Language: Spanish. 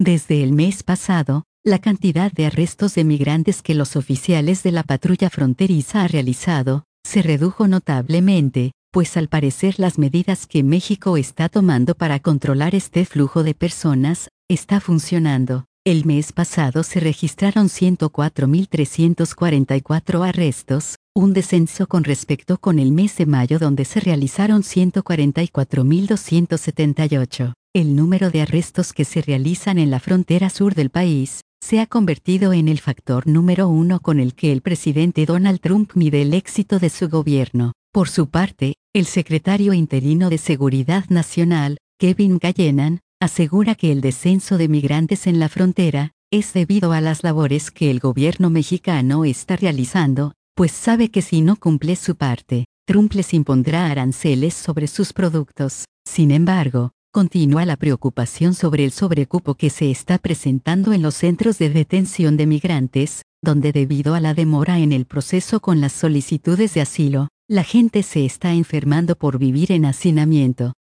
Desde el mes pasado, la cantidad de arrestos de migrantes que los oficiales de la patrulla fronteriza ha realizado, se redujo notablemente, pues al parecer las medidas que México está tomando para controlar este flujo de personas, está funcionando. El mes pasado se registraron 104.344 arrestos, un descenso con respecto con el mes de mayo donde se realizaron 144.278. El número de arrestos que se realizan en la frontera sur del país, se ha convertido en el factor número 1 con el que el presidente Donald Trump mide el éxito de su gobierno. Por su parte, el secretario interino de Seguridad Nacional, Kevin Gallinan, asegura que el descenso de migrantes en la frontera es debido a las labores que el gobierno mexicano está realizando, pues sabe que si no cumple su parte, Trump les impondrá aranceles sobre sus productos. Sin embargo, continúa la preocupación sobre el sobrecupo que se está presentando en los centros de detención de migrantes, donde debido a la demora en el proceso con las solicitudes de asilo, la gente se está enfermando por vivir en hacinamiento.